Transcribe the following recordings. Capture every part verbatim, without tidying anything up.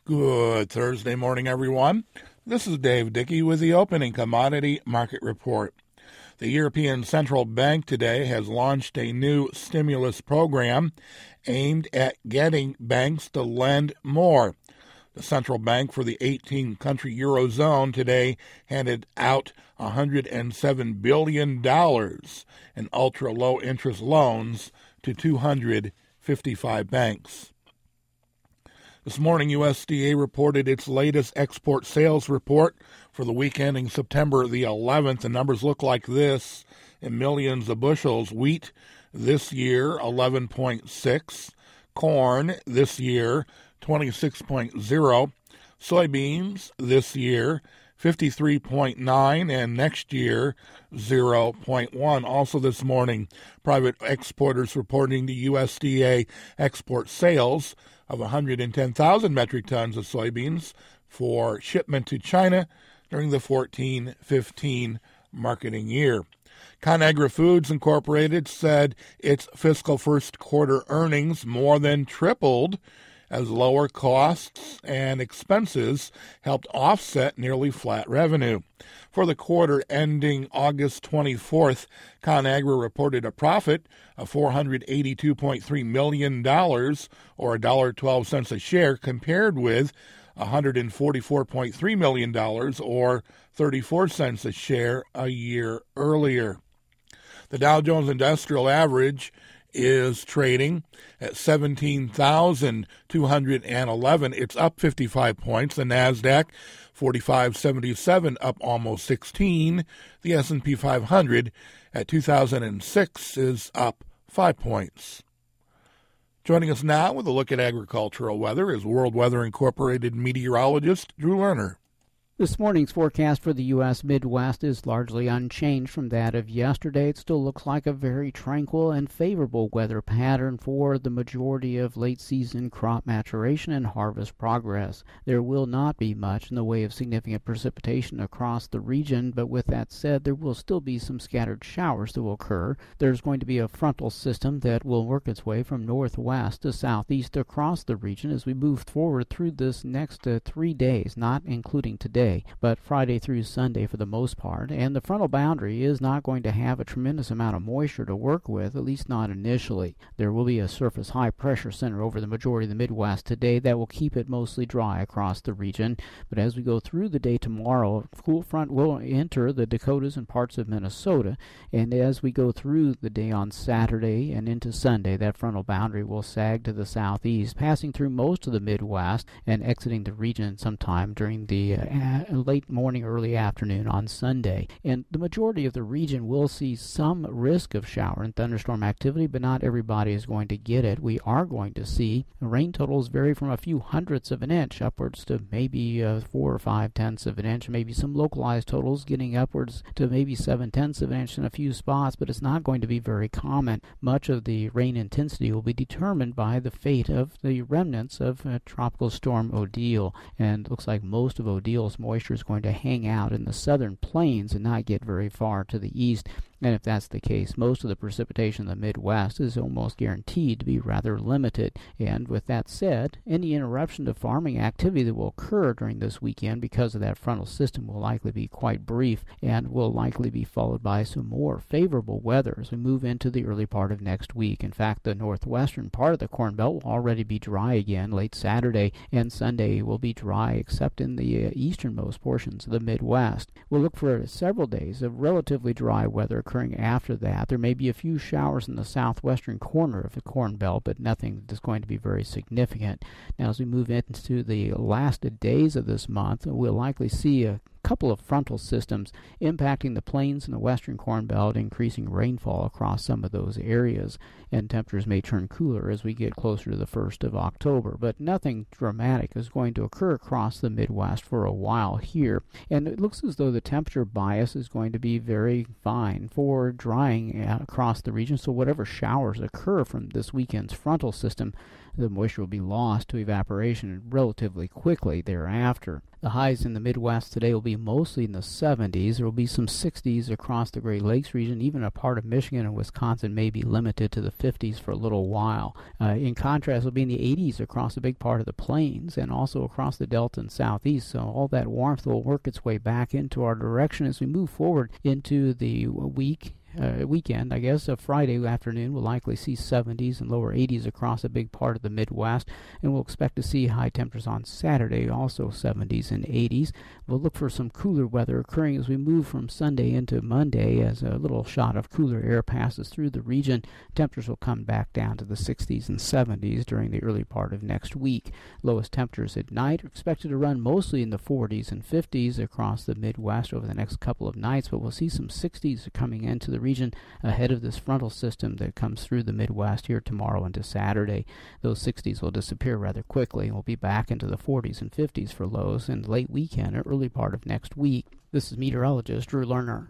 Good Thursday morning, everyone. This is Dave Dickey with the opening commodity market report. The European Central Bank today has launched a new stimulus program aimed at getting banks to lend more. The central bank for the eighteen-country Eurozone today handed out one hundred seven billion dollars in ultra-low interest loans to two hundred fifty-five banks. This morning, U S D A reported its latest export sales report for the week ending September the eleventh. The numbers look like this in millions of bushels. Wheat this year, eleven point six. Corn this year, twenty-six point zero. Soybeans this year, fifty-three point nine, and next year, zero point one. Also this morning, private exporters reporting to U S D A export sales of one hundred ten thousand metric tons of soybeans for shipment to China during the fourteen fifteen marketing year. ConAgra Foods Incorporated said its fiscal first quarter earnings more than tripled as lower costs and expenses helped offset nearly flat revenue. For the quarter ending August twenty-fourth, ConAgra reported a profit of four hundred eighty-two point three million dollars, or one dollar and twelve cents a share, compared with one hundred forty-four point three million dollars, or thirty-four cents a share, a year earlier. The Dow Jones Industrial Average is trading at seventeen thousand two hundred eleven. It's up fifty-five points. The NASDAQ, forty-five seventy-seven, up almost sixteen. The S and P five hundred at two thousand six is up five points. Joining us now with a look at agricultural weather is World Weather Incorporated meteorologist Drew Lerner. This morning's forecast for the U S Midwest is largely unchanged from that of yesterday. It still looks like a very tranquil and favorable weather pattern for the majority of late-season crop maturation and harvest progress. There will not be much in the way of significant precipitation across the region, but with that said, there will still be some scattered showers that will occur. There's going to be a frontal system that will work its way from northwest to southeast across the region as we move forward through this next uh, three days, not including today, but Friday through Sunday for the most part, and the frontal boundary is not going to have a tremendous amount of moisture to work with, at least not initially. There will be a surface high pressure center over the majority of the Midwest today that will keep it mostly dry across the region, but as we go through the day tomorrow, a cool front will enter the Dakotas and parts of Minnesota, and as we go through the day on Saturday and into Sunday, that frontal boundary will sag to the southeast, passing through most of the Midwest and exiting the region sometime during the uh, late morning, early afternoon on Sunday. And the majority of the region will see some risk of shower and thunderstorm activity, but not everybody is going to get it. We are going to see rain totals vary from a few hundredths of an inch upwards to maybe uh, four or five tenths of an inch, maybe some localized totals getting upwards to maybe seven tenths of an inch in a few spots, but it's not going to be very common. Much of the rain intensity will be determined by the fate of the remnants of uh, Tropical Storm Odile, and it looks like most of Odile's moisture is going to hang out in the southern plains and not get very far to the east. And if that's the case, most of the precipitation in the Midwest is almost guaranteed to be rather limited. And with that said, any interruption to farming activity that will occur during this weekend because of that frontal system will likely be quite brief and will likely be followed by some more favorable weather as we move into the early part of next week. In fact, the northwestern part of the Corn Belt will already be dry again. Late Saturday and Sunday will be dry except in the uh, easternmost portions of the Midwest. We'll look for several days of relatively dry weather occurring after that. There may be a few showers in the southwestern corner of the Corn Belt, but nothing that's going to be very significant. Now, as we move into the last days of this month, we'll likely see a couple of frontal systems impacting the plains and the western Corn Belt, increasing rainfall across some of those areas, and temperatures may turn cooler as we get closer to the first of October. But nothing dramatic is going to occur across the Midwest for a while here, and it looks as though the temperature bias is going to be very fine for drying across the region, so whatever showers occur from this weekend's frontal system, the moisture will be lost to evaporation relatively quickly thereafter. The highs in the Midwest today will be be mostly in the seventies. There will be some sixties across the Great Lakes region. Even a part of Michigan and Wisconsin may be limited to the fifties for a little while. Uh, in contrast, it will be in the eighties across a big part of the plains and also across the Delta and Southeast. So all that warmth will work its way back into our direction as we move forward into the week. Uh, weekend, I guess, uh, Friday afternoon, we'll likely see seventies and lower eighties across a big part of the Midwest, and we'll expect to see high temperatures on Saturday, also seventies and eighties. We'll look for some cooler weather occurring as we move from Sunday into Monday as a little shot of cooler air passes through the region. Temperatures will come back down to the sixties and seventies during the early part of next week. Lowest temperatures at night are expected to run mostly in the forties and fifties across the Midwest over the next couple of nights, but we'll see some sixties coming into the region ahead of this frontal system that comes through the Midwest here tomorrow into Saturday. Those sixties will disappear rather quickly, and we'll be back into the forties and fifties for lows in late weekend or early part of next week. This is meteorologist Drew Lerner.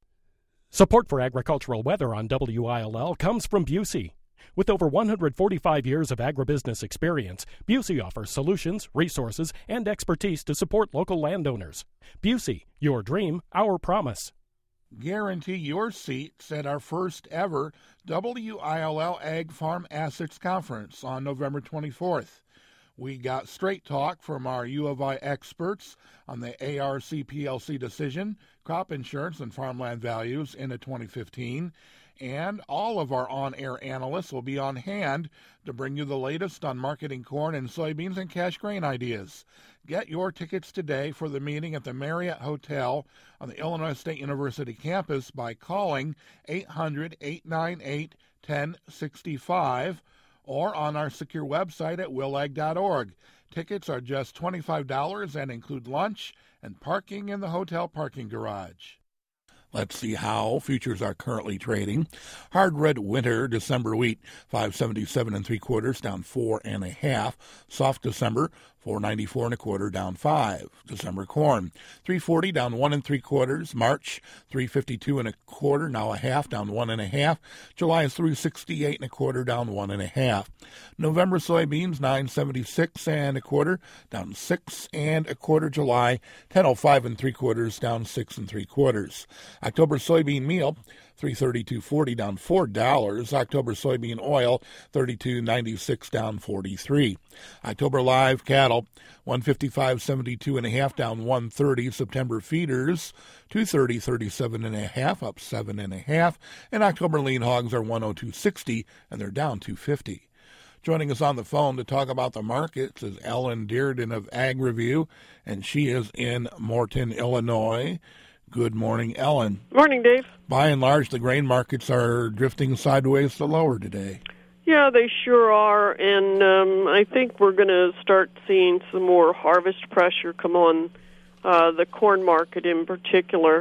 Support for agricultural weather on W I L L comes from Busey. With over one hundred forty-five years of agribusiness experience, Busey offers solutions, resources, and expertise to support local landowners. Busey, your dream, our promise. Guarantee your seats at our first ever W I L L Ag Farm Assets Conference on November twenty-fourth. We got straight talk from our U of I experts on the A R C P L C decision, crop insurance, and farmland values into twenty fifteen. And all of our on-air analysts will be on hand to bring you the latest on marketing corn and soybeans and cash grain ideas. Get your tickets today for the meeting at the Marriott Hotel on the Illinois State University campus by calling eight hundred, eight nine eight, one oh six five or on our secure website at willag dot org. Tickets are just twenty-five dollars and include lunch and parking in the hotel parking garage. Let's see how futures are currently trading. Hard red winter December wheat, five seventy-seven and three quarters, down four and a half. Soft December, four ninety-four and a quarter, down five. December corn, three forty, down one and three quarters. March, three fifty-two and a quarter, now a half, down one and a half. July is three sixty-eight and a quarter, down one and a half. November soybeans, nine seventy-six and a quarter, down six and a quarter. July, ten oh five and three quarters, down six and three quarters. October soybean meal, three thirty-two forty, down four dollars. October soybean oil, thirty-two ninety-six, down forty-three. October live cattle, one fifty-five seventy-two and a half, down one thirty. September feeders, two thirty thirty-seven and a half, up seven and a half. And October lean hogs are one oh two sixty, and they're down two fifty. Joining us on the phone to talk about the markets is Ellen Dearden of Ag Review, and she is in Morton, Illinois. Good morning, Ellen. Morning, Dave. By and large, the grain markets are drifting sideways to lower today. Yeah, they sure are, and um, I think we're going to start seeing some more harvest pressure come on uh, the corn market in particular.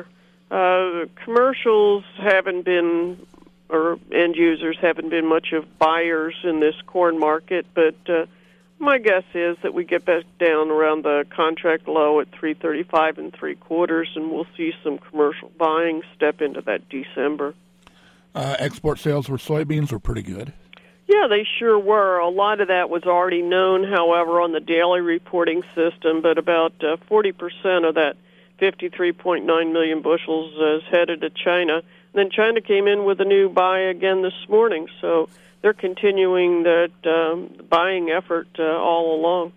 Uh, commercials haven't been, or end users haven't been much of buyers in this corn market, but uh, my guess is that we get back down around the contract low at three thirty-five and three quarters, and we'll see some commercial buying step into that December. Uh, export sales for soybeans were pretty good. Yeah, they sure were. A lot of that was already known, however, on the daily reporting system, but about uh, forty percent of that fifty-three point nine million bushels is headed to China. And then China came in with a new buy again this morning, so they're continuing that um, buying effort uh, all along.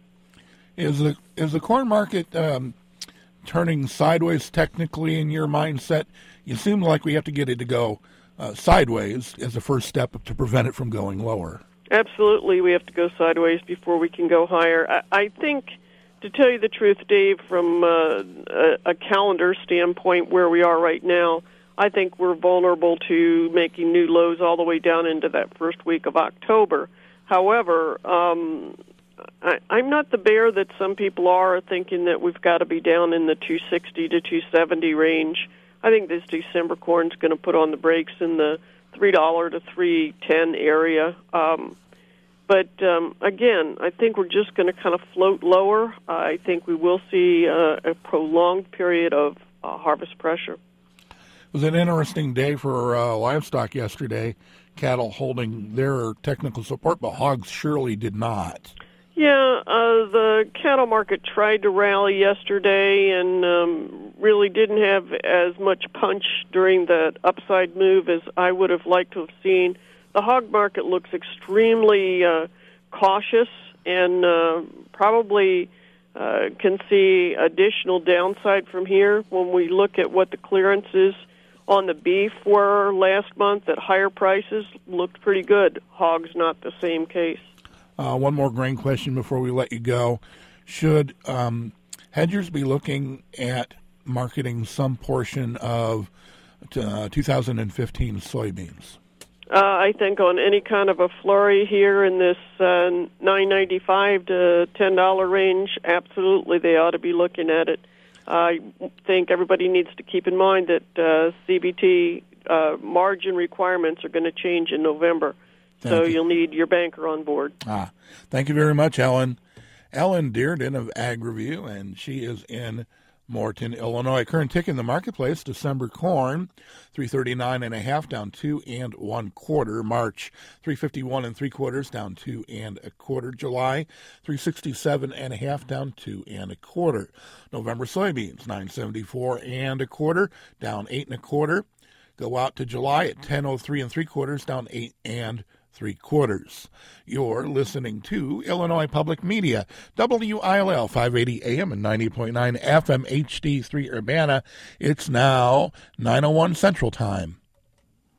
Is the is the corn market um, turning sideways technically in your mindset? You seem like we have to get it to go uh, sideways as a first step to prevent it from going lower. Absolutely, we have to go sideways before we can go higher. I, I think, to tell you the truth, Dave, from uh, a, a calendar standpoint where we are right now, I think we're vulnerable to making new lows all the way down into that first week of October. However, um, I, I'm not the bear that some people are, thinking that we've got to be down in the two sixty to two seventy range. I think this December corn's going to put on the brakes in the three dollars to three ten area. Um, but, um, again, I think we're just going to kind of float lower. I think we will see uh, a prolonged period of uh, harvest pressure. It was an interesting day for uh, livestock yesterday, cattle holding their technical support, but hogs surely did not. Yeah, uh, the cattle market tried to rally yesterday and um, really didn't have as much punch during the upside move as I would have liked to have seen. The hog market looks extremely uh, cautious and uh, probably uh, can see additional downside from here. When we look at what the clearance is on the beef were last month at higher prices, looked pretty good. Hogs not the same case. Uh, one more grain question before we let you go. Should um, hedgers be looking at marketing some portion of uh, two thousand fifteen soybeans? Uh, I think on any kind of a flurry here in this uh, nine ninety-five to ten dollar range, absolutely they ought to be looking at it. I think everybody needs to keep in mind that uh, C B T uh, margin requirements are going to change in November. Thank so you. You'll need your banker on board. Ah, thank you very much, Ellen. Ellen Dearden of Ag Review, and she is in Morton, Illinois. Current tick in the marketplace: December corn, three thirty-nine and a half, down two and one quarter. March, three fifty-one and three quarters, down two and a quarter. July, three sixty-seven and a half, down two and a quarter. November soybeans, nine seventy-four and a quarter, down eight and a quarter. Go out to July at ten oh three and three quarters, down eight and three quarters. You're listening to Illinois Public Media, W I L L five eighty A M and ninety point nine F M H D three Urbana. It's now nine oh one Central Time.